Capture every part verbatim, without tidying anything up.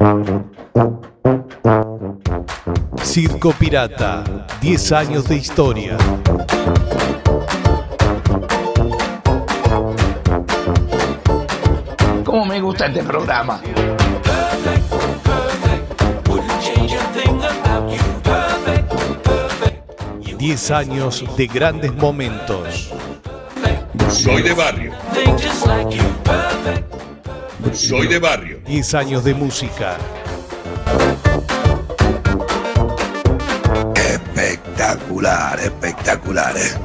Circo Pirata, diez años de historia. ¿Cómo me gusta este programa? diez años de grandes momentos. Soy de barrio. Soy de barrio. diez años de música. Espectacular, espectacular. ¿eh?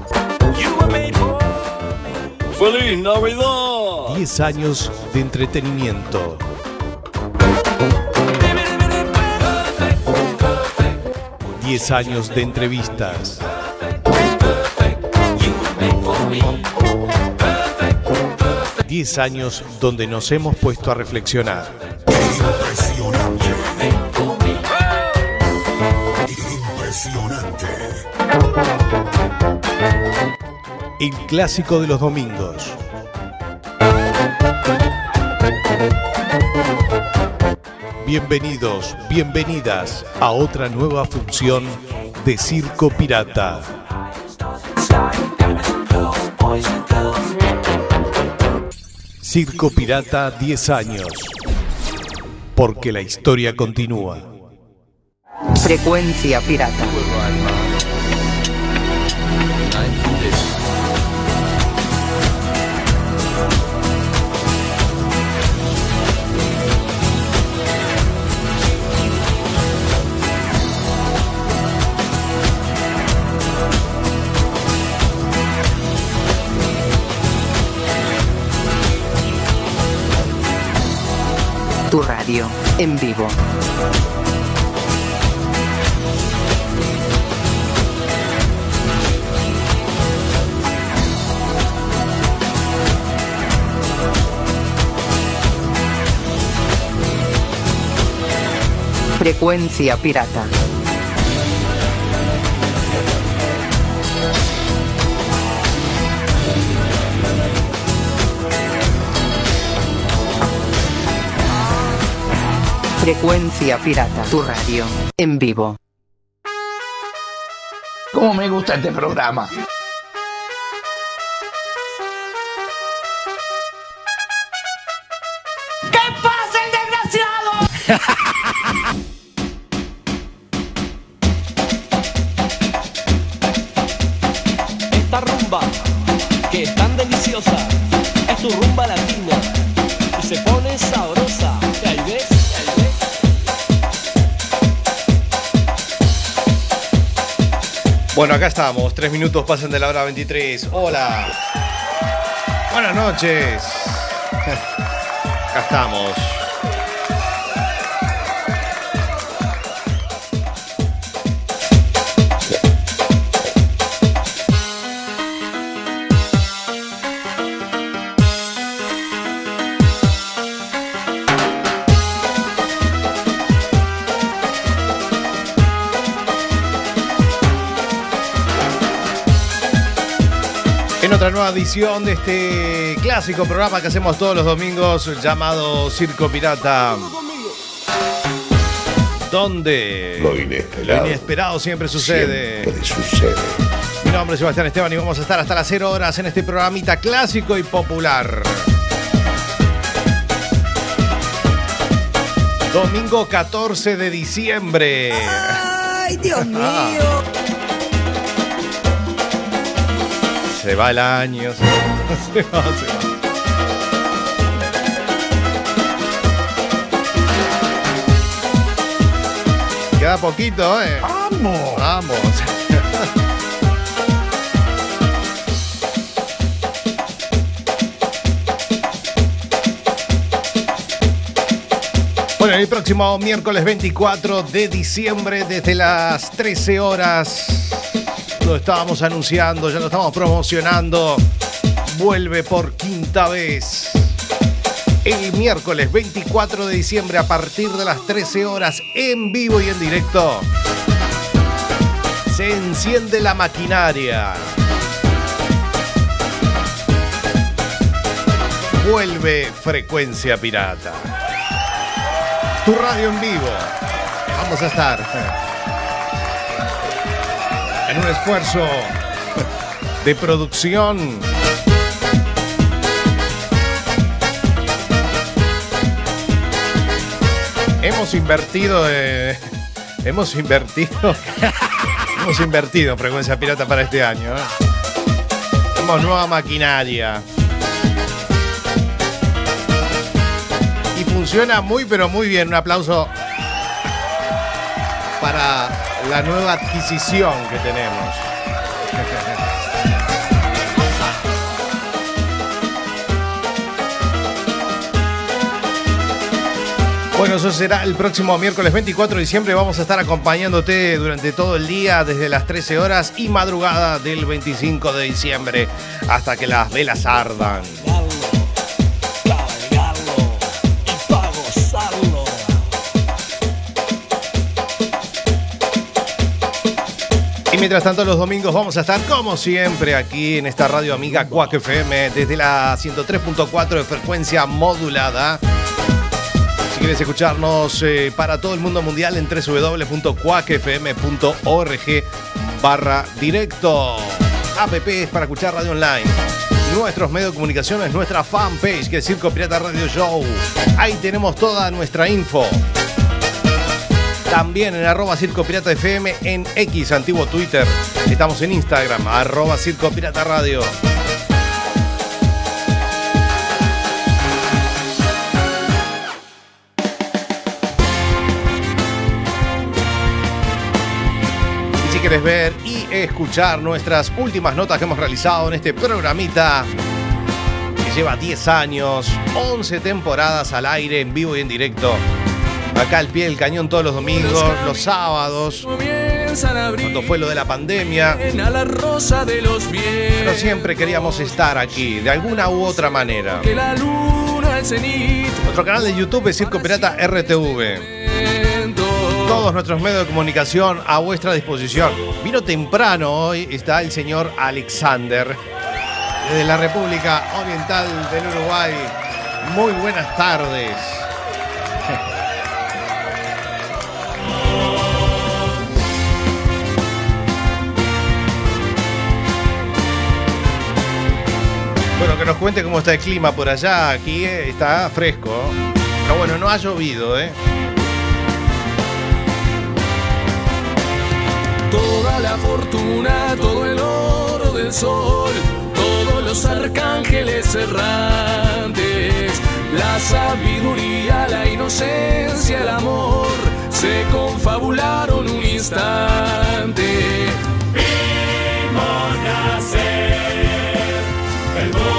¡Feliz Navidad! diez años de entretenimiento. diez años de entrevistas. diez años donde nos hemos puesto a reflexionar. Impresionante. Impresionante. El clásico de los domingos. Bienvenidos, bienvenidas a otra nueva función de Circo Pirata. Circo Pirata, diez años. Porque la historia continúa. Frecuencia Pirata. Tu radio, en vivo. Frecuencia Pirata. Frecuencia Pirata, tu radio, en vivo. ¿Cómo me gusta este programa? ¿Qué pasa, el desgraciado? Esta rumba, que es tan deliciosa, es tu rumba latina y se pone sabrosa. ¿Y ahí ves? Bueno, acá estamos, tres minutos pasan de la hora veintitrés. Hola. Buenas noches. Acá estamos. En otra nueva edición de este clásico programa que hacemos todos los domingos llamado Circo Pirata, donde Lo inesperado. lo inesperado siempre sucede. Siempre sucede. Mi nombre es Sebastián Esteban y vamos a estar hasta las cero horas en este programita clásico y popular. Domingo catorce de diciembre. ¡Ay, Dios mío! Se va el año. Se va, se va. Se va. Queda poquito, ¿eh? ¡Vamos! Vamos. Bueno, el próximo miércoles veinticuatro de diciembre, desde las trece horas, lo estábamos anunciando, ya lo estamos promocionando, vuelve por quinta vez. El miércoles veinticuatro de diciembre a partir de las trece horas, en vivo y en directo, se enciende la maquinaria. Vuelve Frecuencia Pirata. Tu radio en vivo. Vamos a estar en un esfuerzo de producción. Hemos invertido, eh, hemos invertido, hemos invertido en Frecuencia Pirata para este año. ¿eh? Tenemos nueva maquinaria. Y funciona muy pero muy bien. Un aplauso para la nueva adquisición que tenemos. Bueno, eso será el próximo miércoles veinticuatro de diciembre. Vamos a estar acompañándote durante todo el día, desde las trece horas y madrugada del veinticinco de diciembre, hasta que las velas ardan. Y mientras tanto, los domingos vamos a estar, como siempre, aquí en esta radio amiga Quack F M, desde la ciento tres punto cuatro de frecuencia modulada. Si quieres escucharnos eh, para todo el mundo mundial en doble u doble u doble u punto quack f m punto org barra directo. App es para escuchar radio online. Nuestros medios de comunicación es nuestra fanpage, que es Circo Pirata Radio Show. Ahí tenemos toda nuestra info. También en arroba Circo Pirata F M, en X, antiguo Twitter. Estamos en Instagram, arroba Circo Pirata Radio. Si quieres ver y escuchar nuestras últimas notas que hemos realizado en este programita que lleva diez años, once temporadas al aire, en vivo y en directo, acá al pie del cañón todos los domingos, los sábados, cuando fue lo de la pandemia, pero siempre queríamos estar aquí, de alguna u otra manera. Nuestro canal de YouTube es Circo Pirata R T V. Todos nuestros medios de comunicación a vuestra disposición. Vino temprano hoy, está el señor Alexander, desde la República Oriental del Uruguay. Muy buenas tardes. Bueno, que nos cuente cómo está el clima por allá. Aquí está fresco, pero bueno, no ha llovido, ¿eh? Toda la fortuna, todo el oro del sol, todos los arcángeles errantes, la sabiduría, la inocencia, el amor, se confabularon un instante. Vimos nacer el mundo.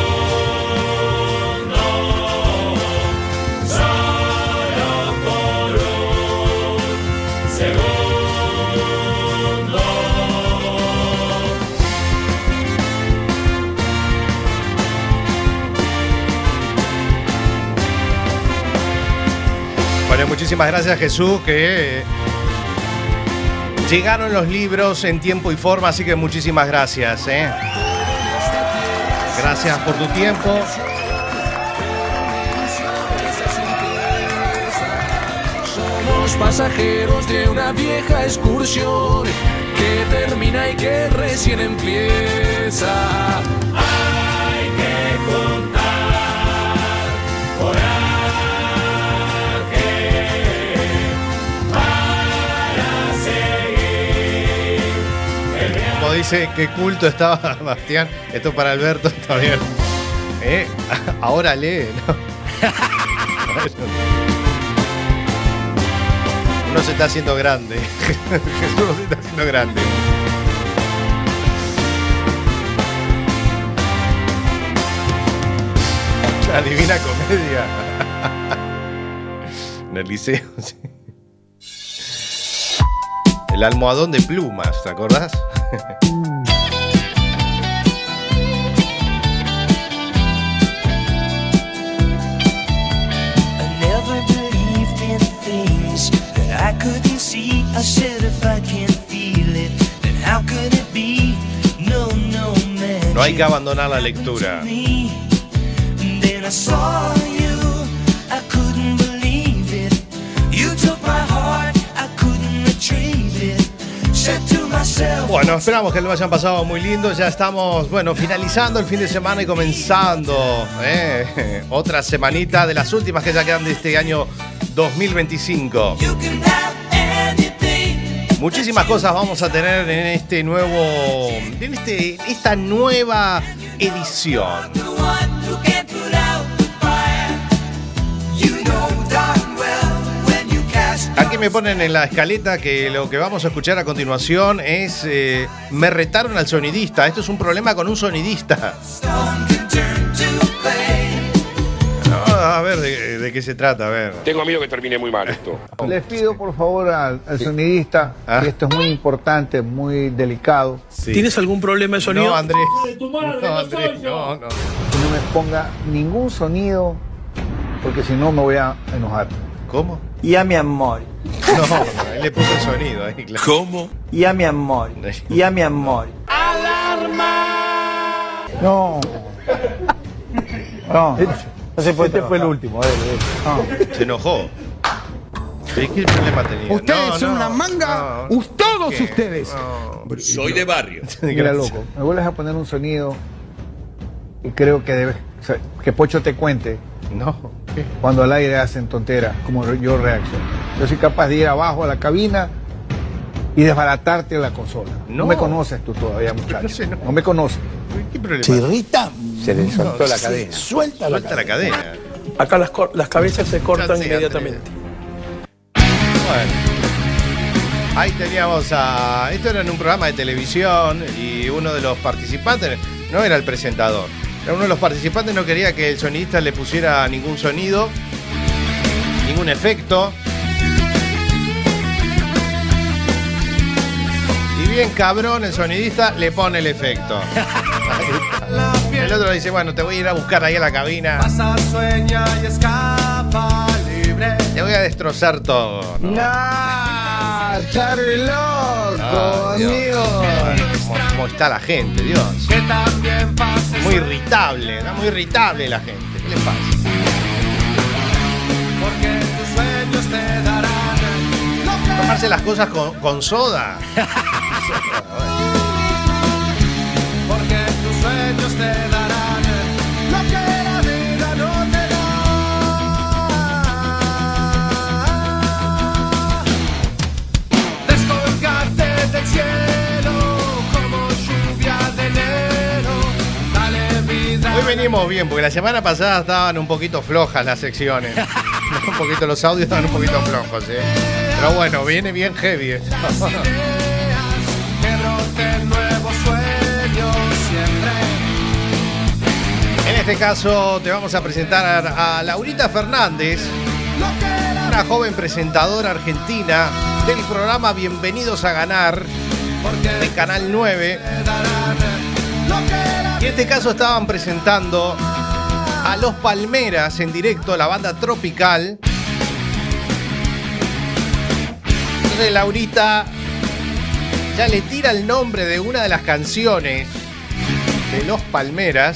Bueno, muchísimas gracias, Jesús, que llegaron los libros en tiempo y forma, así que muchísimas gracias, ¿eh? Gracias por tu tiempo. Somos pasajeros de una vieja excursión que termina y que recién empieza. Hay que contar coraje para seguir. Como dice, qué culto estaba Bastián. Esto para Alberto está bien. ¿Eh? Ahora lee, ¿no? Uno se está haciendo grande. Jesús se está haciendo grande. La Divina Comedia. En el liceo, sí. El almohadón de plumas, ¿te acordás? I couldn't see, I said if I can't feel it, then how could it be? No, no, man. No hay que abandonar la lectura. Then I saw you, I couldn't believe it. You Bueno, esperamos que lo hayan pasado muy lindo. Ya estamos, bueno, finalizando el fin de semana y comenzando ¿eh? otra semanita de las últimas que ya quedan de este año dos mil veinticinco. Muchísimas cosas vamos a tener en este nuevo, en este, esta nueva edición. Aquí me ponen en la escaleta que lo que vamos a escuchar a continuación es eh, me retaron al sonidista. Esto es un problema con un sonidista. No, a ver, ¿de, de qué se trata? A ver. Tengo miedo que termine muy mal esto. Les pido por favor al, al sonidista, ¿Ah? que esto es muy importante, muy delicado, Sí. ¿Tienes algún problema de sonido? No, Andrés. No, Andrés, no, no. que no me ponga ningún sonido, porque si no me voy a enojar. ¿Cómo? Y a mi amor, No, no, él le puso el sonido ahí, claro. ¿Cómo? y a mi amor, y a mi amor. No. No. se puede Este fue el trabajar. último. Dale, dale. No. Se enojó. ¿Qué qué problema tenía? Ustedes No, son no, una manga. no. us- todos ¿Qué? ustedes. No. Soy de barrio. Mira, Gracias. loco, me vuelves a poner un sonido y creo que debes, o sea, que Pocho te cuente No. ¿Qué? cuando al aire hacen tonteras, como yo reacciono. Yo soy capaz de ir abajo a la cabina y desbaratarte la consola. No, No. me conoces tú todavía, muchacho. No sé, no. no me conoces. ¿Qué problema? Se irrita. Se le soltó la sí, cadena. Suelta la Suelta la cadena. Acá las, cor- las cabezas se cortan Ya sé, inmediatamente. Bueno. Ahí teníamos a... Esto era en un programa de televisión y uno de los participantes, no era el presentador, era uno de los participantes, no quería que el sonidista le pusiera ningún sonido, ningún efecto. Y bien cabrón, el sonidista le pone el efecto. El otro dice, bueno, te voy a ir a buscar ahí a la cabina. Te voy a destrozar todo. ¿no? ¡No! ¡Estaré loco, Ah, Dios. amigo! ¿Cómo, cómo está la gente, Dios? Muy irritable, ¿no? Muy irritable la gente. ¿Qué le pasa? Tomarse las cosas con, con soda. Hoy venimos bien, porque la semana pasada estaban un poquito flojas las secciones. Un poquito los audios estaban un poquito flojos, ¿eh? Pero bueno, viene bien heavy esto. En este caso te vamos a presentar a Laurita Fernández, una joven presentadora argentina del programa Bienvenidos a Ganar de Canal nueve. Y en este caso estaban presentando a Los Palmeras en directo, la banda Tropical. Entonces Laurita ya le tira el nombre de una de las canciones de Los Palmeras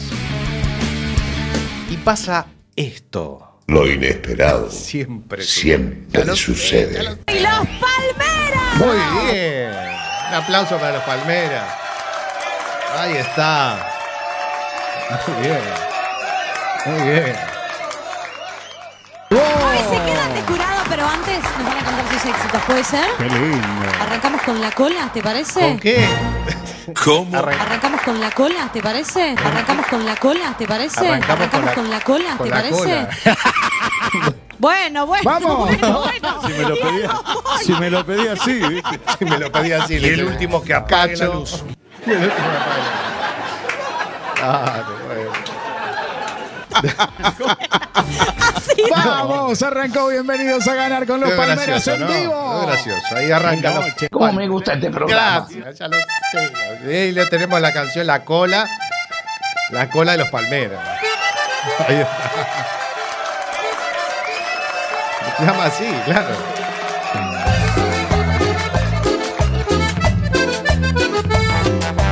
y pasa esto. Lo inesperado Siempre, siempre Ya lo- sucede. ya lo- ¡Y los Palmeras! Muy bien. Un aplauso para Los Palmeras. Ahí está. Muy bien. Muy bien. Hoy se quedan de jurado, pero antes nos van a contar sus éxitos, ¿puede ser? ¡Qué lindo! Arrancamos con la cola, ¿te parece? ¿Con qué? ¿Cómo? Arran- Arrancamos con la cola, ¿te parece? Arrancamos con la cola, ¿te parece? Arrancamos con la- con la cola, con ¿te la parece? cola. Bueno, bueno. ¡Vamos! Bueno, bueno. Si me lo pedía, si me lo pedía así, ¿viste? Si me lo pedía así. Y el último que apague la Cacho. luz. Y el último que apague la luz. Ah, bueno. Así. ¡Vamos! Arrancó Bienvenidos a Ganar con Los Qué Palmeras gracioso, en ¿no? vivo. Qué gracioso. Ahí arranca los... ¿Cómo me gusta este programa? Gracias, ya lo sé. Ahí le tenemos la canción La Cola. La Cola de Los Palmeras. Ahí está. Se llama así, claro.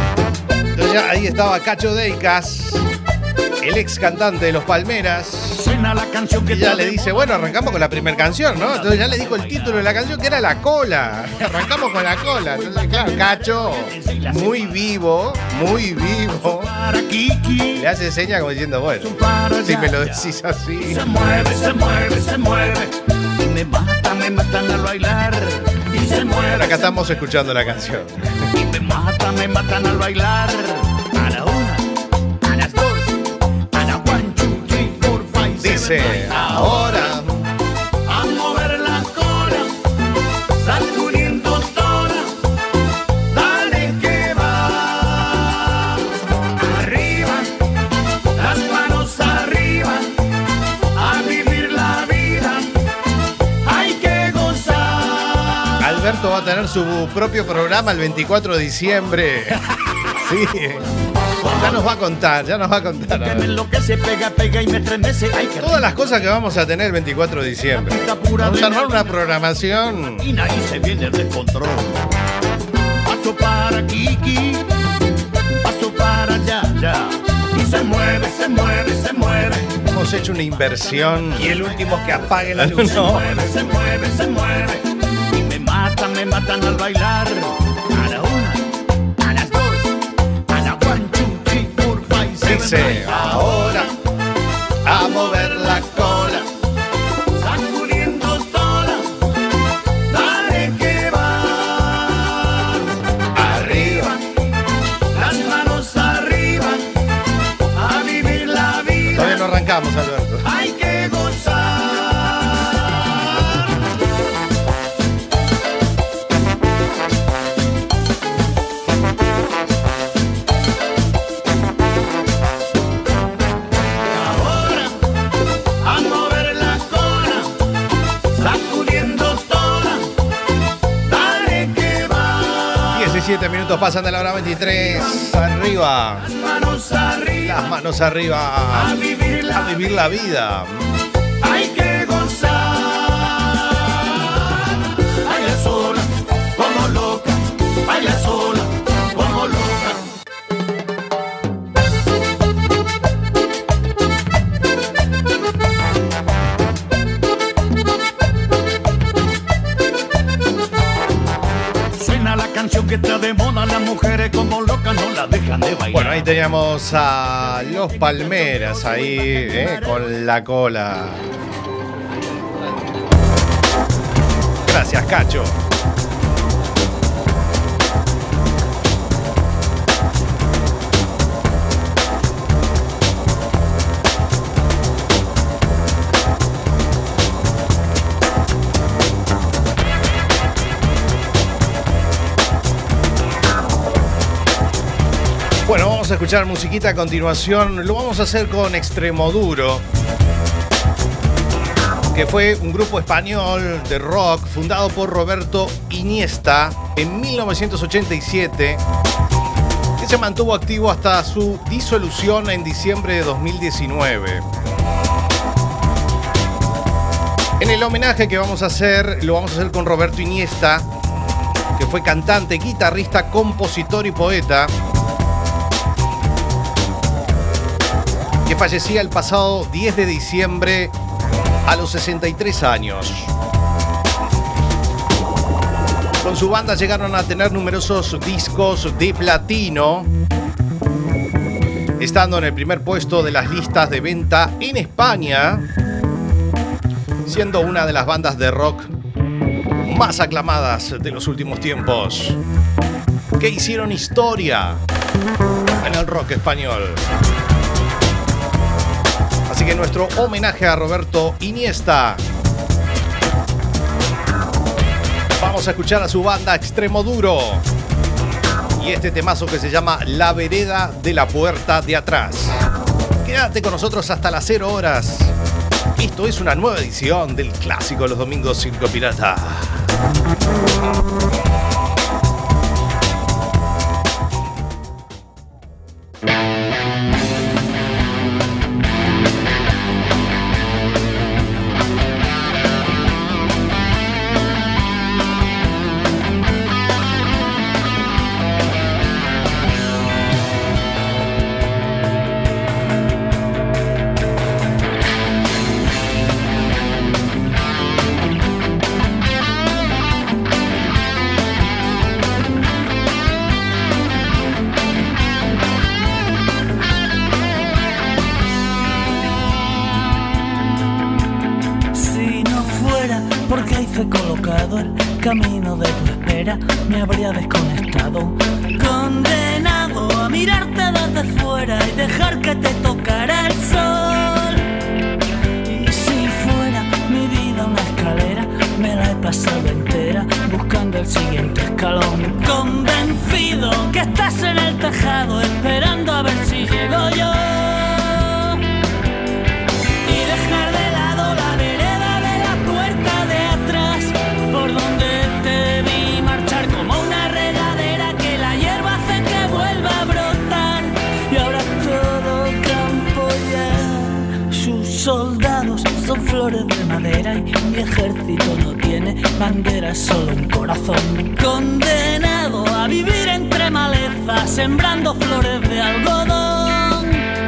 Entonces ya ahí estaba Cacho Deicas, el ex cantante de Los Palmeras. Suena la canción que Y ya le dice, bueno, arrancamos con la primera canción, ¿no? Entonces ya le dijo el título de la canción que era La Cola. Arrancamos con La Cola. Entonces, claro, Cacho, muy vivo, muy vivo. Le hace seña como diciendo, bueno, si me lo decís así. Se mueve, se mueve, se mueve. Y me mata, me matan al bailar. Y se mueve. Acá estamos escuchando la canción. Y me mata, me matan al bailar. A la una, a las dos, a la one, two, three, four, five, seven. Dice, ahora a mover la cola, sacudiendo toda. Dale que va. Arriba, las manos arriba. A vivir la vida. Hay que gozar. Alberto va a tener su propio programa el veinticuatro de diciembre. Sí. Ya nos va a contar, ya nos va a contar. A ver. Lo que se pega, pega y me estremece. Hay que Todas las cosas que vamos a tener el veinticuatro de diciembre. Vamos a armar una programación. y ahí se viene el descontrol. Paso para Kiki, paso para allá, ya. Y se mueve, se mueve, se mueve. Hemos hecho una inversión. Y el último que apague la luz. Se mueve, se mueve, se mueve. Y me matan, me matan al bailar. A la una, a las dos, a la one, two, three, four, five, seven. Dice, ahora a mover la cola. Sacudiendo toda. Dale que va. Arriba, las manos arriba. A vivir la vida. Todavía no arrancamos, Alberto. Hay que gozar. Ahora, a mover la cola, sacudiendo toda. Dale que va. diecisiete minutos pasan de la hora veintitrés. Arriba. Las manos arriba. Las manos arriba. A vivir la A vivir la vida. Hay que gozar. Baila sola, como loca. Baila sola, como loca. Suena la canción que está de moda. Las mujeres como locas no la dejan de bailar. Bueno, ahí teníamos a los Palmeras ahí, eh, con La Cola. Gracias, Cacho. Bueno, vamos a escuchar musiquita a continuación. Lo vamos a hacer con Extremoduro, que fue un grupo español de rock fundado por Roberto Iniesta en mil novecientos ochenta y siete, que se mantuvo activo hasta su disolución en diciembre de dos mil diecinueve. En el homenaje que vamos a hacer, lo vamos a hacer con Roberto Iniesta, que fue cantante, guitarrista, compositor y poeta, que fallecía el pasado diez de diciembre a los sesenta y tres años. Con su banda llegaron a tener numerosos discos de platino, estando en el primer puesto de las listas de venta en España, siendo una de las bandas de rock más aclamadas de los últimos tiempos, que hicieron historia en el rock español. Así que nuestro homenaje a Roberto Iniesta. Vamos a escuchar a su banda Extremoduro y este temazo que se llama La Vereda de la Puerta de Atrás. Quédate con nosotros hasta las cero horas. Esto es una nueva edición del clásico de los domingos Circo Pirata. equivocado, el camino de tu espera me habría desconectado. Condenado a mirarte desde fuera y dejar que te tocara el sol. Y si fuera mi vida una escalera, me la he pasado entera buscando el siguiente escalón. Convencido que estás en el tejado esperando a ver si llego yo. Y dejar de lado la vereda de la puerta de atrás, por donde te vi marchar como una regadera que la hierba hace que vuelva a brotar. Y ahora todo campo ya, sus soldados son flores de madera y mi ejército no tiene bandera, solo un corazón. Condenado a vivir entre malezas, sembrando flores de algodón.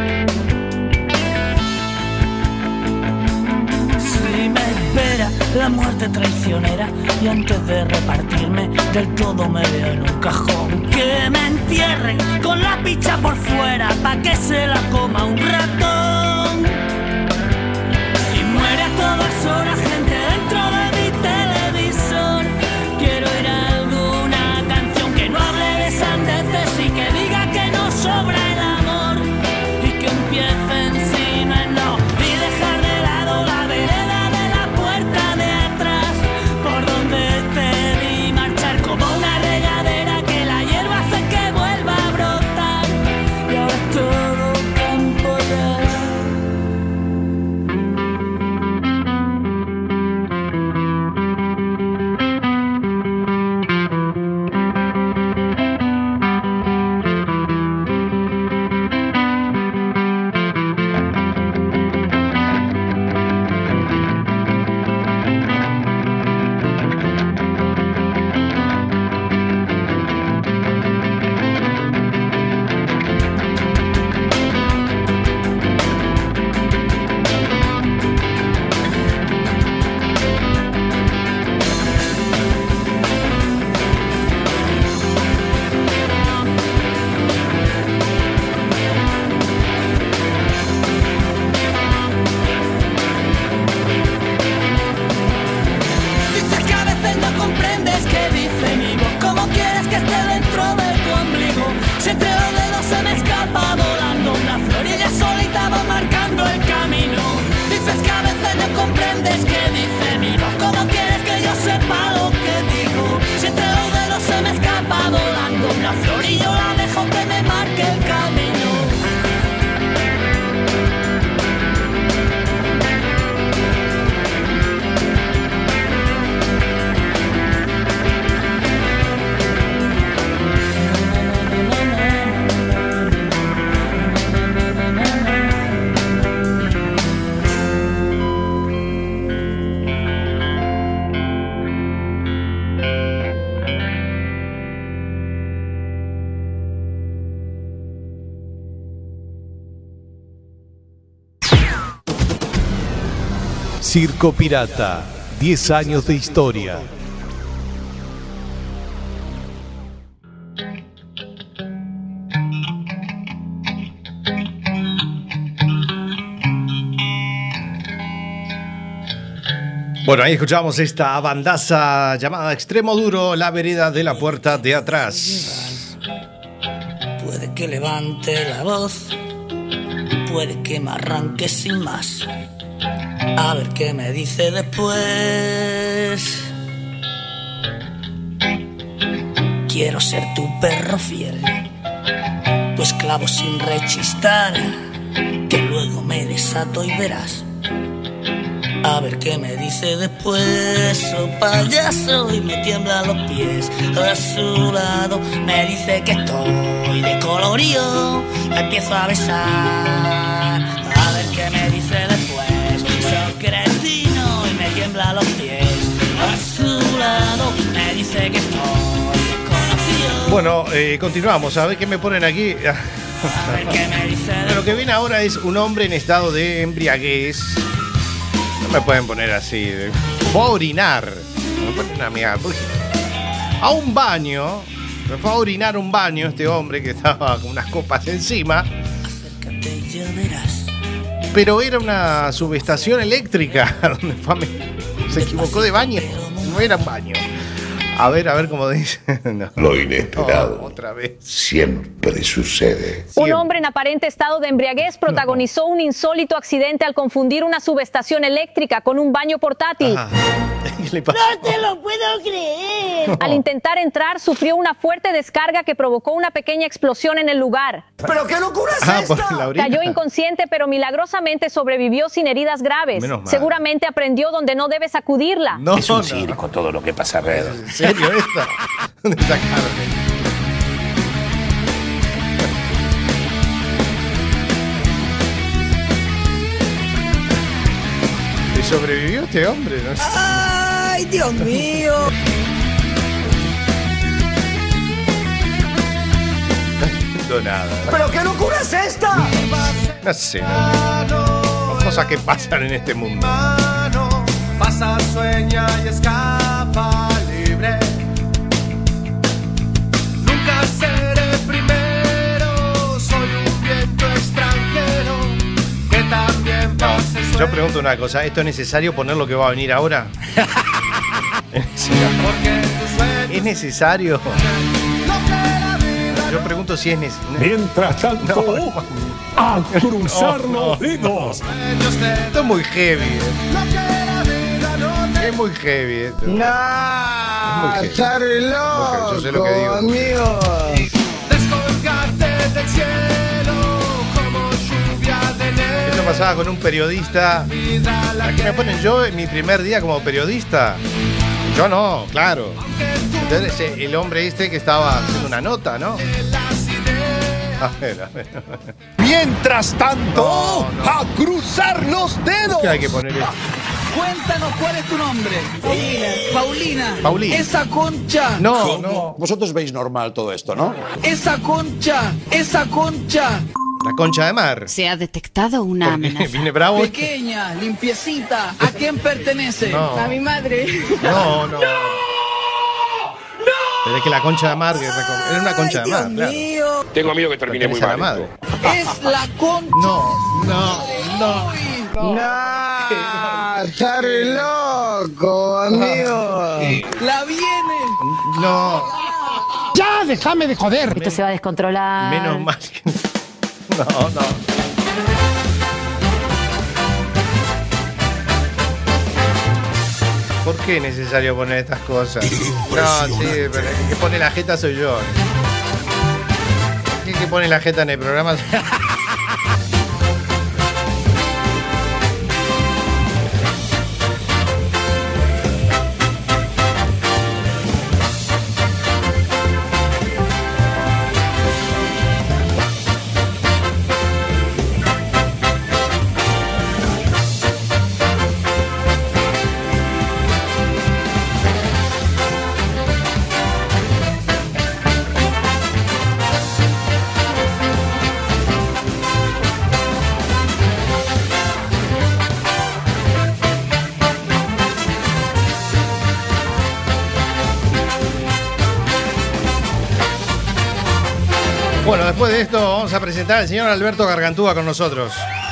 Si me espera la muerte traicionera y antes de repartirme del todo me veo en un cajón, que me entierren con la picha por fuera pa' que se la coma un ratón. Muere a todas horas gente dentro de mi televisor. Quiero oír alguna canción que no hable de sandeces y que diga que no sobra el amor y que empiece encima en no. Y dejar de lado la vereda de la puerta de atrás, por donde te vi marchar como una regadera que la hierba hace que vuelva a brotar. Y ahora es todo campo ya. Circo Pirata, diez años de historia. Bueno, ahí escuchamos esta bandaza llamada Extremo Duro, La vereda de la puerta de atrás. Puede que levante la voz, puede que me arranque sin más. A ver qué me dice después. Quiero ser tu perro fiel, tu esclavo sin rechistar, que luego me desato y verás. A ver qué me dice después, oh payaso, y me tiemblan los pies. A su lado me dice que estoy de colorío, la empiezo a besar. A ver qué me dice después, soy cretino y me tiemblan los pies. A su lado me dice que estoy desconocido. Bueno, eh, continuamos, a ver qué me ponen aquí. A ver qué me dice después. Lo que viene ahora es un hombre en estado de embriaguez. No me pueden poner así. Fue a orinar. Me ponen a mirar. A un baño. Me fue a orinar un baño este hombre que estaba con unas copas encima. Acércate y ya verás. Pero era una subestación eléctrica donde fue a me... se equivocó de baño. voy a ir a un baño. A ver, a ver cómo dice. No. Lo inesperado. No, otra vez. Siempre sucede. Un hombre en aparente estado de embriaguez protagonizó un insólito accidente al confundir una subestación eléctrica con un baño portátil. ¿Qué le pasa? ¡No te lo puedo creer! Al intentar entrar, sufrió una fuerte descarga que provocó una pequeña explosión en el lugar. ¿Pero qué locura es Ah, esta? por la orina. Cayó inconsciente, pero milagrosamente sobrevivió sin heridas graves. Menos mal. Seguramente aprendió donde no debe sacudirla. No, Es un no. circo todo lo que pasa alrededor. ¿En serio esta? ¿Dónde está Carmen? ¿Y sobrevivió este hombre? No sé. ¡Ay, Dios mío! No entiendo nada. ¿Pero qué locura es esta? No sé. No. Cosas que pasan en este mundo. Pasa, sueña y escapa libre. Nunca seré primero, soy un viento extranjero que también No, pase. yo pregunto una cosa. ¿Esto es necesario poner lo que va a venir ahora? ¿Es necesario? Yo pregunto si es necesario. Mientras tanto, No, no. a cruzar No, no, los dedos. Esto es muy heavy. ¿eh? Es muy heavy esto. No, heavy. está re loco, Yo sé lo que digo. amigo. Descolgarte del cielo como lluvia de enero. Eso pasaba con un periodista. ¿A qué me ponen yo en mi primer día como periodista? Yo no, claro. Entonces eh, el hombre este que estaba haciendo una nota, ¿no? A ver, a ver. Mientras tanto, No, no. a cruzar los dedos. ¿Qué hay que poner esto? Cuéntanos cuál es tu nombre. Paulina. Paulina. Paulina. Esa concha. No, no. Vosotros veis normal todo esto, ¿no? Esa concha. Esa concha. La concha de mar. Se ha detectado una ¿Por qué? amenaza. ¿Viene bravo? Pequeña, limpiecita. ¿A quién pertenece? No. A mi madre. No, no. Pero es que la concha de mar, que recor- era una concha de mar, claro. Mío. Tengo miedo que termine muy Pertenece a mal. la esto. madre. Es la concha. No, no, no. No, está re loco, amigo. La viene. No. ¡Ya, déjame de joder! Esto se va a descontrolar. Menos mal que. No, no. ¿Por qué es necesario poner estas cosas? No, sí, pero el que pone la jeta soy yo. El que pone la jeta en el programa soy- Bueno, después de esto vamos a presentar al señor Alberto Gargantúa con nosotros.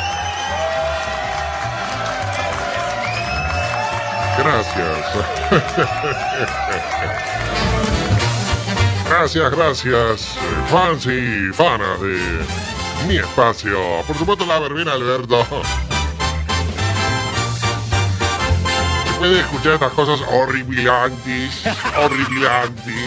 Gracias. Gracias, gracias, eh, fans y fanas de mi espacio. Por supuesto, la verbena Alberto. Después de escuchar estas cosas horripilantes, horripilantes,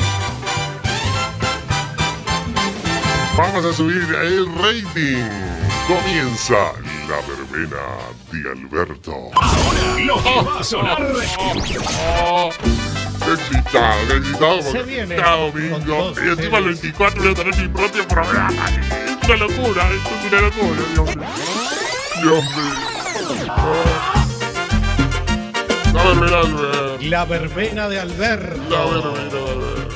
vamos a subir el rating. Comienza la verbena de Alberto. Lo que va a sonar. Oh, excitado, excitado Se porque viene cada con domingo. dos Y encima el series. veinticuatro voy a tener mi propio programa. Es una locura, esto es una locura, Dios mío. Dios mío. La verbena de Alberto. La verbena de Alberto. La verbena de Alberto.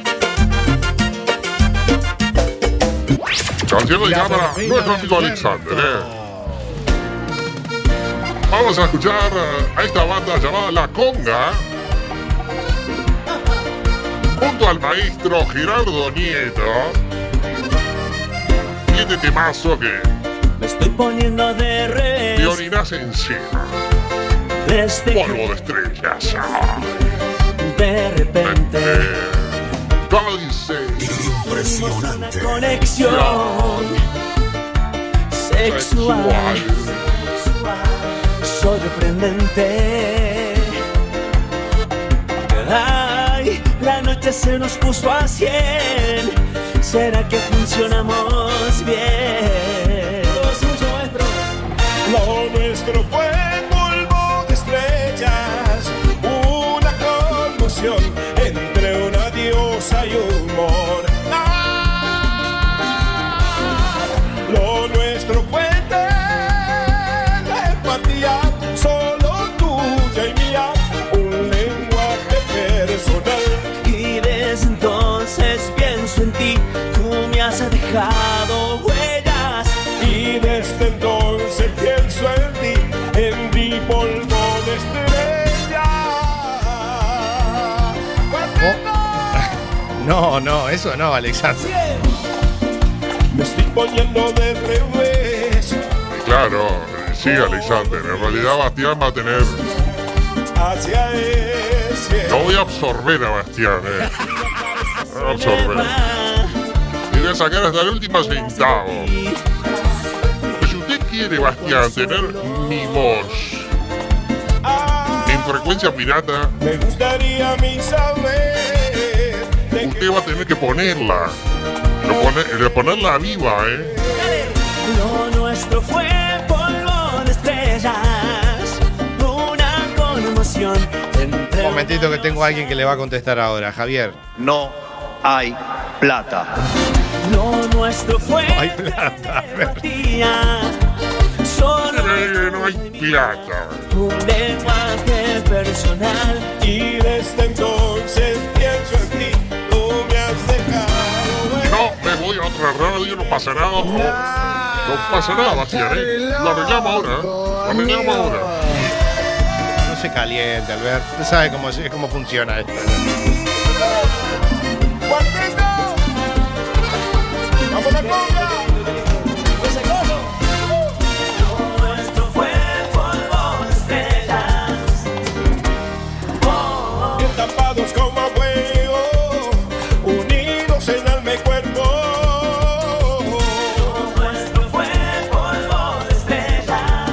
Canción de La cámara, verbena nuestro de amigo Alberto. Alexander, ¿eh? Vamos a escuchar a esta banda llamada La Conga, junto al maestro Gerardo Nieto, y este temazo que Me estoy poniendo de te revés. orinas encima. Desde Polvo de estrellas. de repente. ¿Cómo dice? Impresionante. Una conexión sexual, sorprendente. Ay, la noche se nos puso a cien. ¿Será que funcionamos bien? Lo nuestro fue polvo de estrellas, una conmoción entre una diosa y humor. Ah, lo nuestro fue la empatía, solo tuya y mía, un lenguaje personal. Y desde entonces pienso en ti, tú me has dejado huellas. Y desde entonces pienso en ti, en mi polvo de estrella. Oh. No, no, eso no, Alexander. Me estoy poniendo de revés. Claro, sí, Alexander. En realidad Bastián va a tener... Hacia ese. No voy a absorber a Bastián, eh. Voy a absorber. Y voy a sacar hasta el último centavo. Si usted quiere, Bastián, tener mi voz en frecuencia pirata, me gustaría a mí saber. Usted va a tener que ponerla. Lo pone, de ponerla viva, eh. Lo nuestro fue polvo de estrellas, una conmoción entre... Un momentito que tengo a alguien que le va a contestar ahora, Javier. No hay plata. Lo nuestro fue no hay plata. Solo no hay plata. Un lenguaje personal. Y desde entonces pienso en ti, tú me has dejado. No, me voy a otra radio, no pasa nada. No, no pasa nada, Bastián, ¿eh? Lo arreglamos ahora. Lo arreglamos ahora. No se caliente, Alberto. Usted sabe cómo, cómo funciona esto. ¡Vamos a la conga! Nuestro fue polvo de estrellas. Oh. Tapados como fuego, unidos en alma y cuerpo. Nuestro fue polvo de estrellas.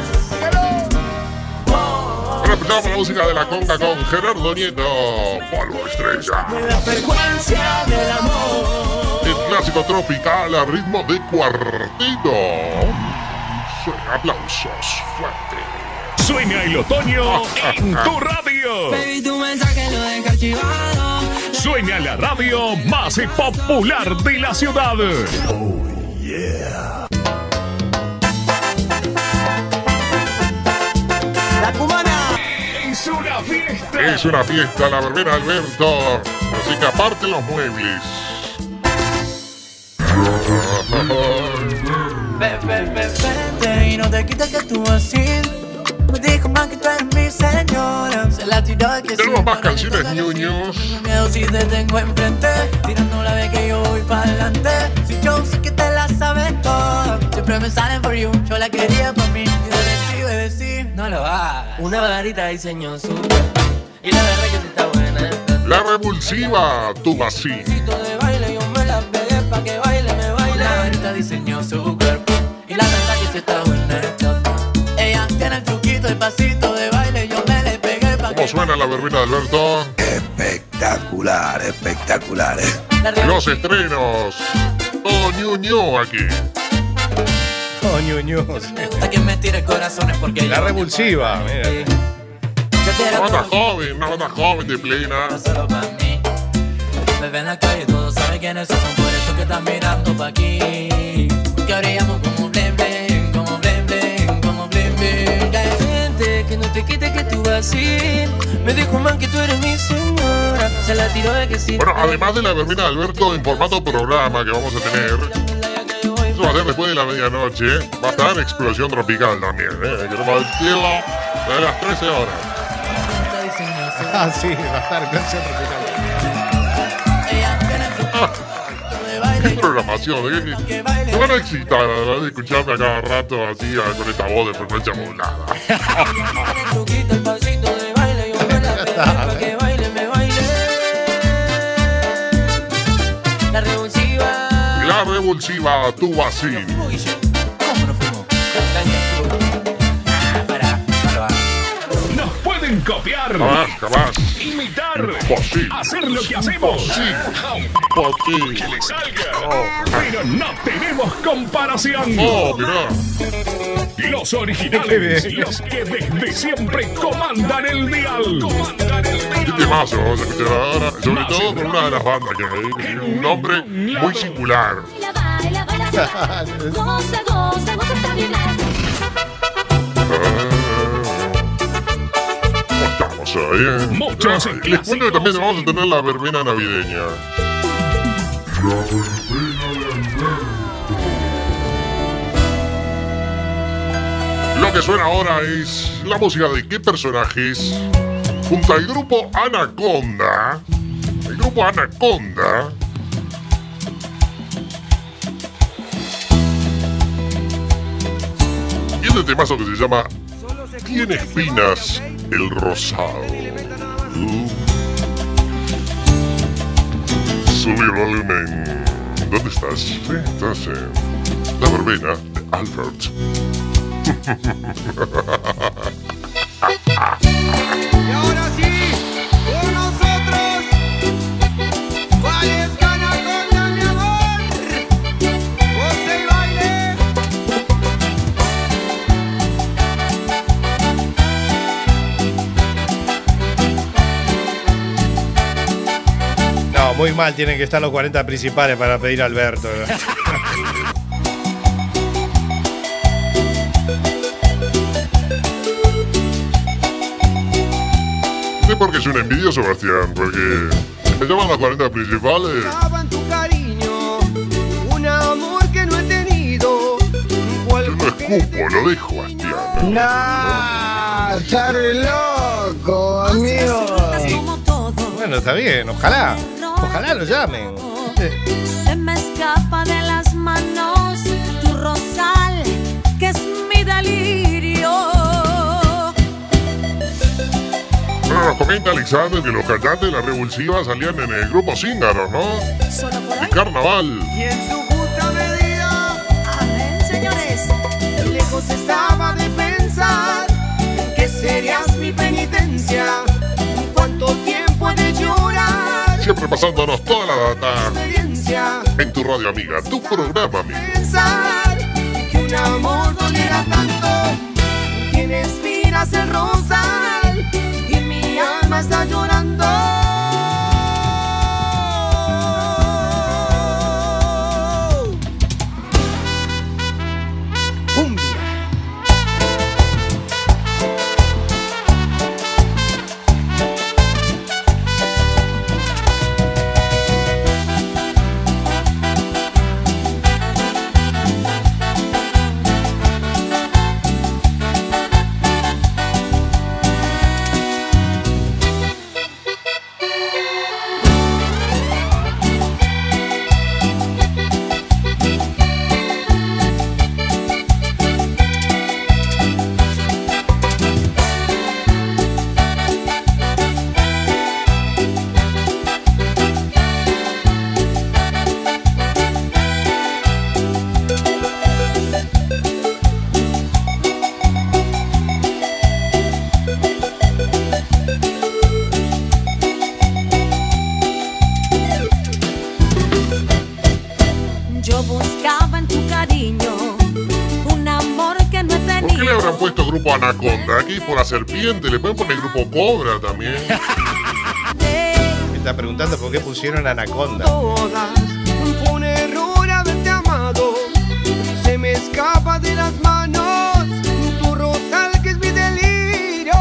Ahora empezamos la música de la conga con Gerardo Nieto. Polvo estrella. La frecuencia del amor. El clásico tropical a ritmo de cuartito. Suena aplausos fuertes. Sueña el otoño en tu radio. Baby, tu mensaje lo deja archivado. Sueña la radio más popular de la ciudad. Oh, yeah. La cubana. Es una fiesta. Es una fiesta, la verbena Alberto. Así que aparte los muebles. Ven, ven, ven, vente y no te quites que tú así. Me dijo man que tú eres mi señora. Se la tiró que tenemos más canciones ñoños. Miedo si te tengo enfrente. Tirando la vez que yo voy para adelante. Si yo sé que te la sabes toda. Siempre me salen for you. Yo la quería para mí. Y de decir, de decir, no lo hagas. Una varita diseñó su cuerpo. Y la verdad que sí está buena. La revulsiva, tu vacío. De baile yo me la pegué pa' que baile, me baile. La varita diseñó su cuerpo. Y la verdad que sí está buena. Ella tiene el truquito, el pasito de baile. Yo me le pegué pa' que... ¿Cómo suena la verbena de Alberto? Espectacular, espectacular, eh. Los estrenos. Todo ñoño aquí. Oh, ñoño. A quien me tire corazones porque la revulsiva, mira. Una banda joven, una banda joven de plena. Me ven en la calle, todos saben quiénes somos, por eso que están mirando pa' aquí. Porque brillamos como bling bling, como bling bling, como bling bling. Hay gente que no te quite que tú vas a ir. Me dijo man que tú eres mi señora. Se la tiró de que sí. Bueno, además de la verbena de Alberto en formato programa que vamos a tener, eso va a ser después de la medianoche. Va a estar Explosión Tropical también, ¿eh? Que no va a decirlo de las trece horas. Ah, sí, va a estar Explosión Tropical. Qué programación, ¿eh? Me van a excitar, la verdad, de escucharme a cada rato así, con esta voz de frecuencia modulada. El pasito de baile, yo me la pegué pa' que baile, me baile. revulsiva Tubacín. Nos pueden copiar, Jamás, jamás. imitar, Imposible. hacer lo que hacemos, Imposible. que le salga, pero no tenemos comparación. Oh, mirá. Los originales, los que desde siempre comandan el dial. ¿Qué temazo vamos a escuchar ahora? Sobre todo con una de las bandas que hay, que tiene un nombre muy singular. Goza, goza, goza hasta vibrar. Estamos ahí, ¿eh? Muchos Ah, les cuento que también vamos a tener la verbena navideña. Lo que suena ahora es la música de qué personajes junto al grupo Anaconda. El grupo Anaconda y este temazo que se llama Tiene espinas el rosado. Uh. Subir volumen. ¿Dónde estás? Sí, estás en la verbena de Albert. Y ahora sí, con nosotros, Valles Anaconda, mi amor, goce y baile. No, muy mal tienen que estar los cuarenta principales para pedir a Alberto. No es porque es un envidioso, Bastián, porque me llaman los cuarenta principales. Daban tu cariño, un amor que no he tenido. Yo no escupo, lo dejo, Bastián. No, estar loco, amigo. Bueno, está bien, ojalá. Ojalá lo llamen. Se me escapa de las manos tu rosal, que es mi delirio. Bueno, nos comenta Alexander que los cantantes de la Revulsiva salían en el grupo Cíngaro, ¿no? El Carnaval. Y en su justa medida, Amén, señores. lejos estaba de pensar que serías mi penitencia. Cuánto tiempo he de llorar. Siempre pasándonos toda la data Experiencia. en tu radio amiga, tu programa amigo. Pensar que un amor doliera tanto. Tiene espinas el rosal y mi alma está llorando. Yo buscaba en tu cariño un amor que no he ¿Por qué le tenido. habrán puesto grupo Anaconda? Aquí por la serpiente, le pueden poner grupo Cobra también. Me está preguntando por qué pusieron Anaconda. Todas, fue un error haberte amado. Se me escapa de las manos tu rosal que es mi delirio.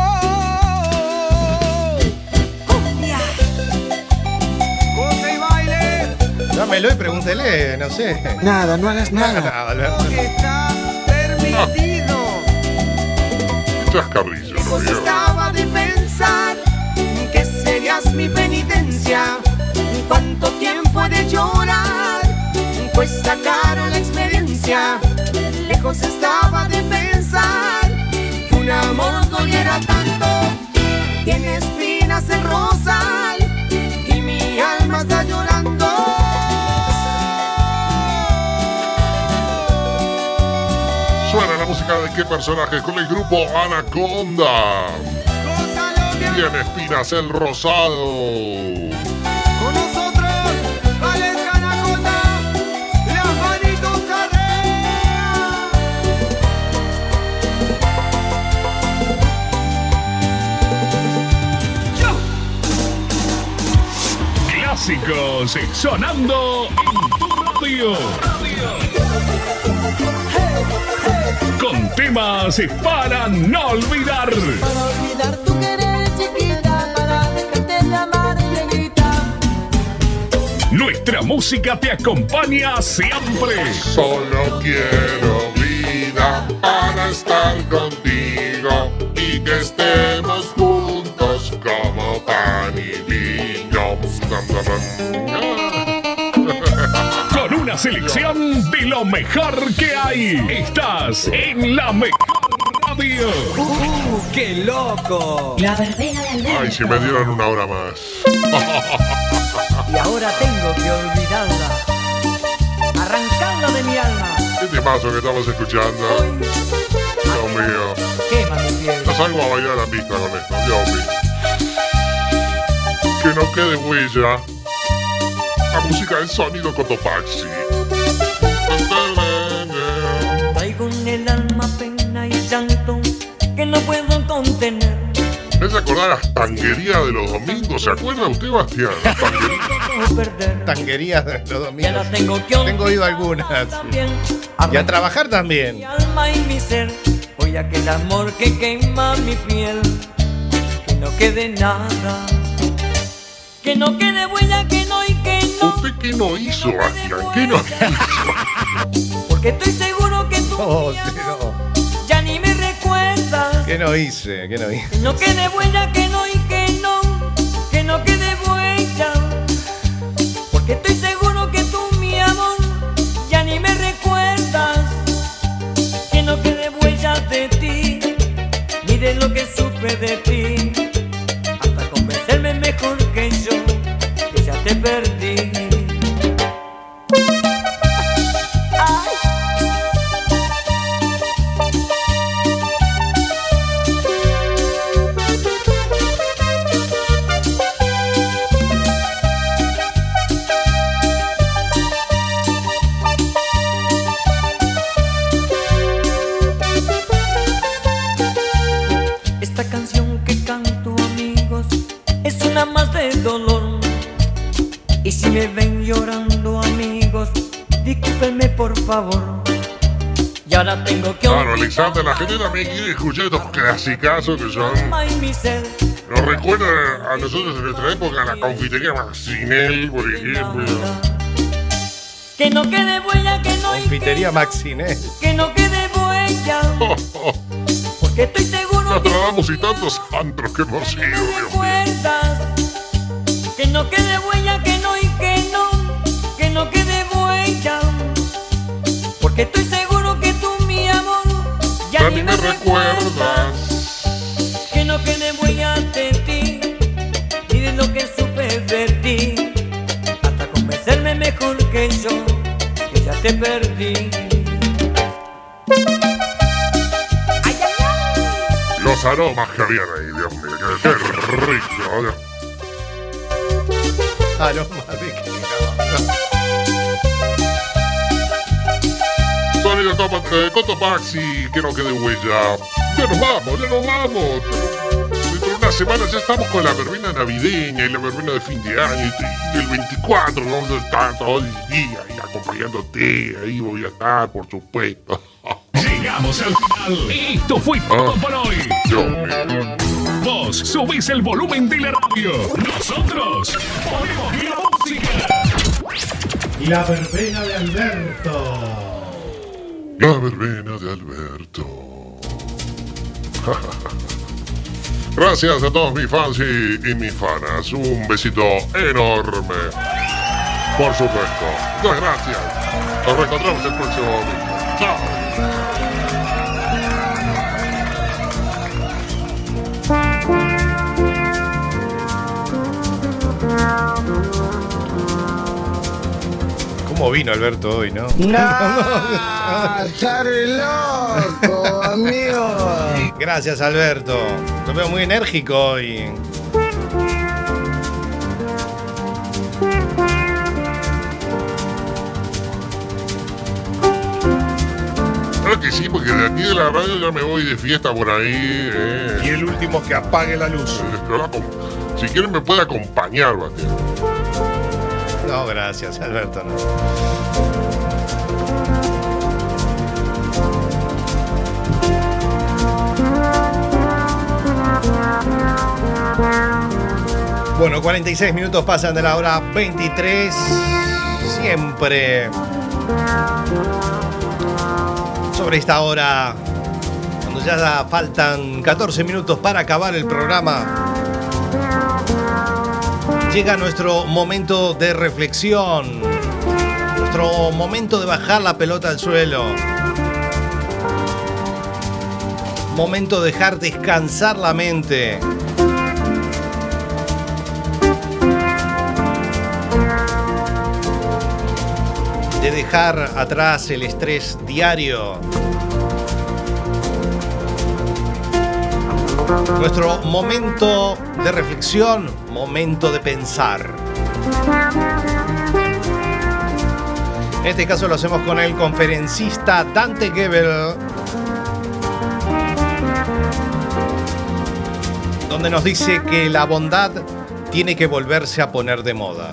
Goce y baile. Dámelo y pregúntele, no sé. Nada, no hagas nada. Nada, Alberto. Está permitido. Chascarrillo, ¿no? Lejos estaba de pensar que serías mi penitencia. Cuánto tiempo he de llorar, cuesta caro la experiencia. Lejos estaba de pensar que un amor doliera tanto. Tiene espinas el rosal y mi alma está llorando. música de qué personajes con el grupo Anaconda. Y en Espinas el Rosado. Con nosotros, Alex Anaconda, las manitos arriba. Clásicos sonando en tu radio. Con temas para no olvidar. Para olvidar tu querer, chiquita, para dejarte de amar, negrita. Nuestra música te acompaña siempre. Solo quiero vida para estar contigo y que estemos juntos como pan y vino. Con una selección de lo mejor que hay. Estás en la mejor radio. ¡Uh, qué loco! La verbena del verde. Ay, si me dieran una hora más. Y ahora tengo que olvidarla, arrancarla de mi alma. ¿Qué temazo que estamos escuchando? Dios mío. Quema mi piel. No salgo a bailar a pista con esto, Dios mío. Que no quede huella. La música del sonido Cotopaxi. Traigo en el alma pena y llanto que no puedo contener. ¿Me hace acordar las tanguerías de los domingos? ¿Se acuerda usted, Bastián? Las tanguerías. Tanguerías de los domingos. Ya tengo, que tengo oído algunas. Y a trabajar también. Mi alma y mi ser, voy a que el amor que quema mi piel, que no quede nada, que no quede huella, que no y que no. ¿Usted qué no hizo, Bastián? ¿Qué no hizo? Porque estoy seguro que tú Oh, mi amor, no. ya ni me recuerdas. ¿Qué no hice? ¿Qué no hice? Que no quede huella, que no y que no, que no quede huella. Porque estoy seguro que tú, mi amor, ya ni me recuerdas. Que no quede huella de ti, ni de lo que supe de ti, hasta convencerme mejor que yo, que ya te perdí. Esta canción que canto, amigos, es una más de dolor. Y si me ven llorando, amigos, discúlpenme por favor. Y ahora tengo que Claro, Alexander, la gente también quiere escuchar estos clasicazos que son. Nos recuerda a nosotros en nuestra época la confitería Maxinel, por ejemplo. Que no quede huella, que no Confitería Maxinel. que no quede huella. Porque estoy seguro que Nostradamus y tantos antros que hemos ido, Dios mío. recuerdas. Que no quede huella, que no y que no, que no quede huella. Porque estoy seguro que tú, mi amor, ya, Ya ni me recuerdas. Que no quede huella de ti, ni de lo que supe de ti, hasta convencerme mejor que yo, que ya te perdí. Los aromas que habían ahí, Dios mío, qué, qué rico. Dios. Aroma de qué. Sonido Coto- eh, Cotopaxi, que no quede huella. Ya nos vamos, ya nos vamos. Dentro de unas semanas ya estamos con la verbena navideña y la verbena de fin de año. Y el veinticuatro vamos a estar todo el día ahí acompañándote. Ahí voy a estar, por supuesto. Llegamos al final. Esto fue todo por hoy. Dios mío. Vos subís el volumen de la radio. Nosotros ponemos la música. La verbena de Alberto. La verbena de Alberto. Gracias a todos mis fans y, y mis fanas. Un besito enorme. Por supuesto. Muchas gracias. Nos reencontramos el próximo domingo. Chao. ¿Cómo vino Alberto hoy, no? ¡No! ¡Está re loco, amigo! Gracias, Alberto. Lo veo muy enérgico hoy. Claro que sí, porque de aquí de la radio ya me voy de fiesta por ahí. Eh. Y el último que apague la luz. Si quieren me puede acompañar, Bastián. No, gracias, Alberto, no. Bueno, cuarenta y seis minutos pasan de la hora veintitrés. Siempre sobre esta hora, cuando ya faltan catorce minutos para acabar el programa, llega nuestro momento de reflexión, nuestro momento de bajar la pelota al suelo, momento de dejar descansar la mente. De dejar atrás el estrés diario. Nuestro momento de reflexión, momento de pensar. En este caso lo hacemos con el conferencista Dante Gebel, donde nos dice que la bondad tiene que volverse a poner de moda.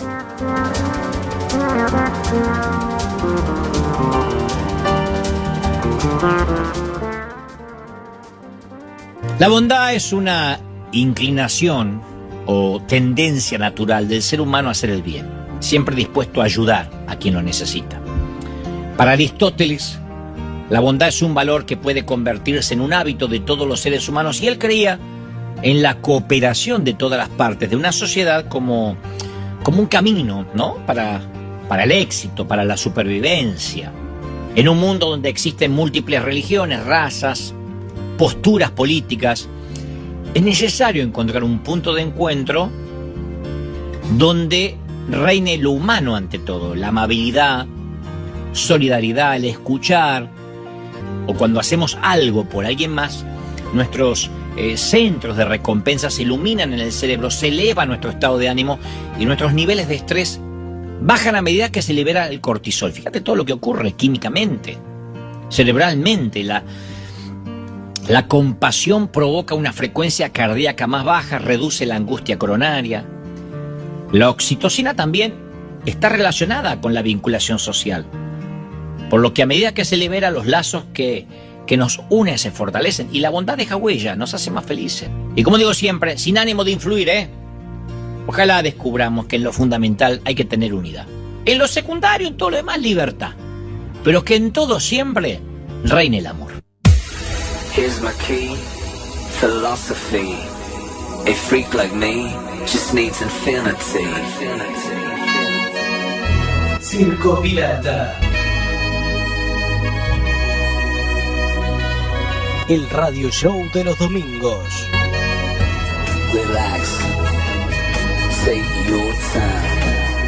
La bondad es una inclinación o tendencia natural del ser humano a hacer el bien, siempre dispuesto a ayudar a quien lo necesita. Para Aristóteles, la bondad es un valor que puede convertirse en un hábito de todos los seres humanos, y él creía en la cooperación de todas las partes de una sociedad como, como un camino, ¿no? Para, para el éxito, para la supervivencia. En un mundo donde existen múltiples religiones, razas, posturas políticas, es necesario encontrar un punto de encuentro donde reine lo humano ante todo, la amabilidad, solidaridad, el escuchar, o cuando hacemos algo por alguien más, nuestros eh, centros de recompensa se iluminan en el cerebro, se eleva nuestro estado de ánimo y nuestros niveles de estrés bajan a medida que se libera el cortisol. Fíjate todo lo que ocurre químicamente, cerebralmente. La, la compasión provoca una frecuencia cardíaca más baja, reduce la angustia coronaria. La oxitocina también está relacionada con la vinculación social, por lo que a medida que se libera, los lazos que, que nos unen se fortalecen y la bondad deja huella, nos hace más felices. Y como digo siempre, sin ánimo de influir, ¿eh? Ojalá descubramos que en lo fundamental hay que tener unidad. En lo secundario, en todo lo demás, libertad. Pero que en todo siempre reine el amor. Here's my key, philosophy. A freak like me just needs infinity. Circo Pirata. El radio show de los domingos. Relax. Take your time.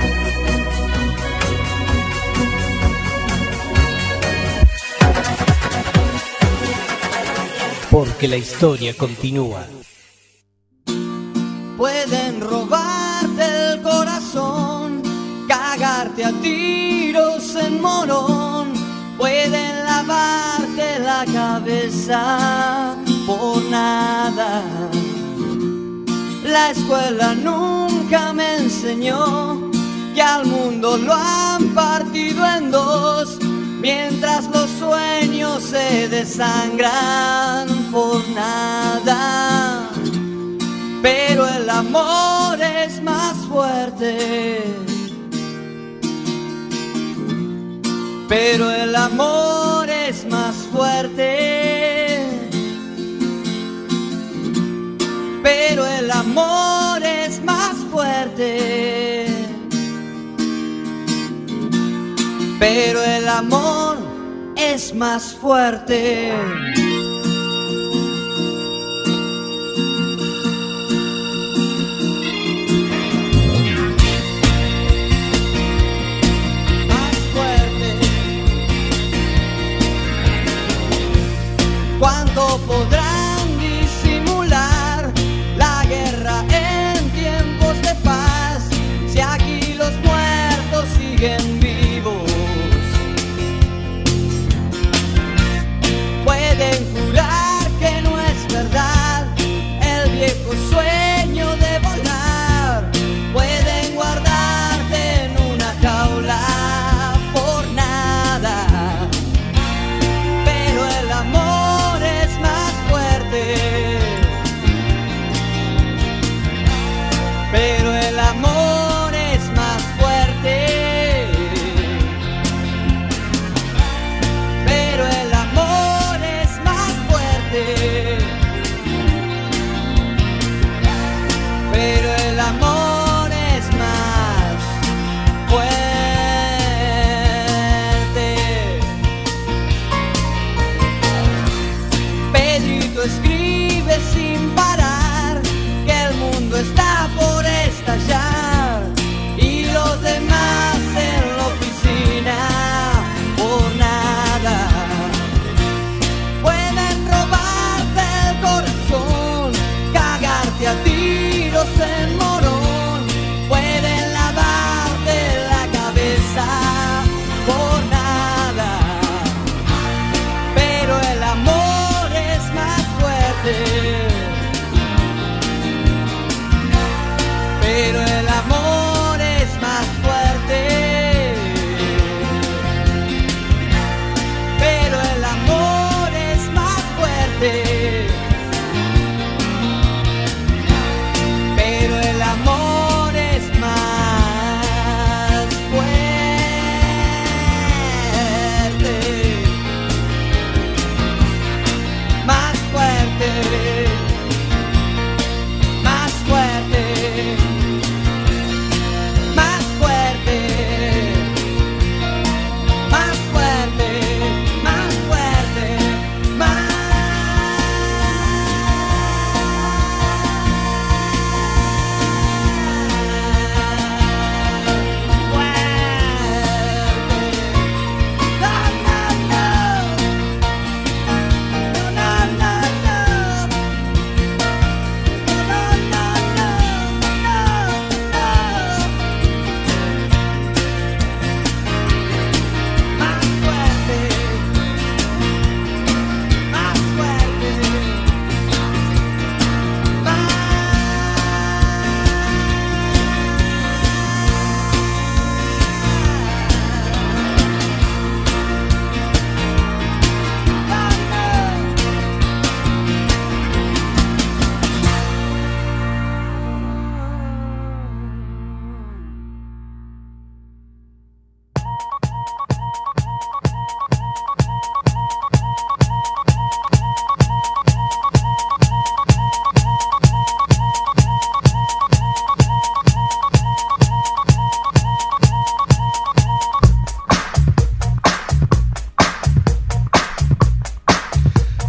Porque la historia continúa. Pueden robarte el corazón, cagarte a tiros en Morón, pueden lavarte la cabeza por nada. La escuela nunca me enseñó que al mundo lo han partido en dos, mientras los sueños se desangran por nada. Pero el amor es más fuerte. Pero el amor es más fuerte. Pero el amor es más fuerte. Pero el amor es más fuerte.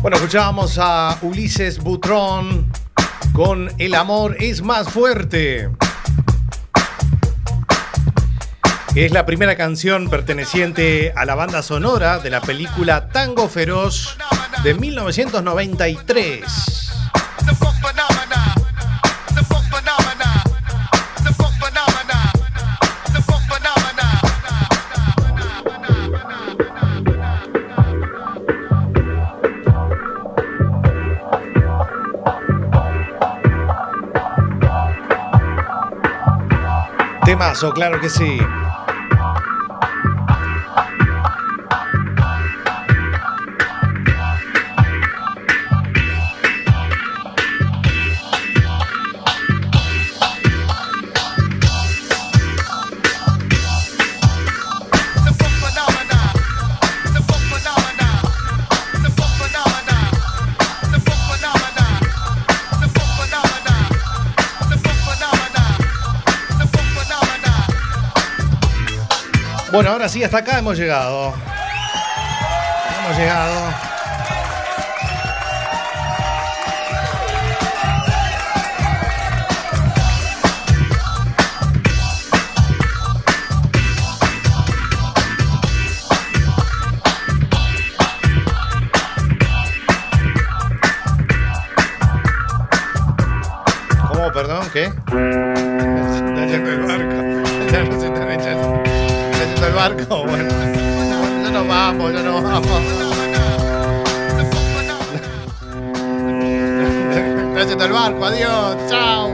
Bueno, escuchábamos a Ulises Butrón con El amor es más fuerte. Es la primera canción perteneciente a la banda sonora de la película Tango Feroz de mil novecientos noventa y tres. Temazo, claro que sí. Bueno, ahora sí, hasta acá hemos llegado. Hemos llegado. ¿Cómo? Perdón, ¿qué? Está yendo el barco. Ya no se están echando. El barco, bueno, ya nos vamos, ya nos vamos. Gracias al barco, adiós, chao.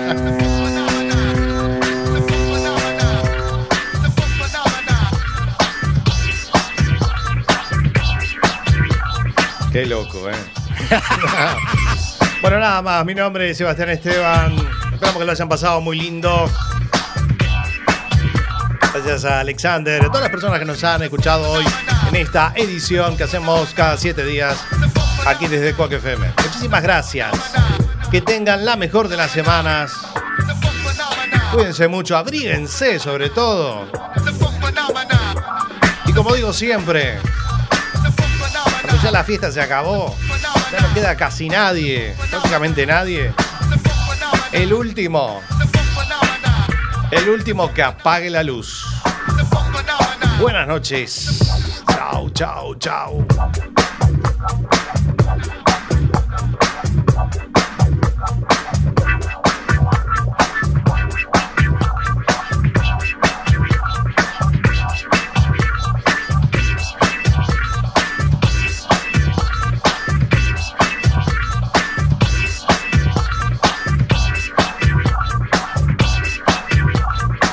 Qué loco, eh. Bueno, nada más, mi nombre es Sebastián Esteban. Esperamos que lo hayan pasado muy lindo. Gracias a Alexander, a todas las personas que nos han escuchado hoy en esta edición que hacemos cada siete días aquí desde Quack F M. Muchísimas gracias. Que tengan la mejor de las semanas. Cuídense mucho, abríguense sobre todo. Y como digo siempre, cuando ya la fiesta se acabó, ya no queda casi nadie, prácticamente nadie. El último. El último que apague la luz. Buenas noches. Chao, chao, chao.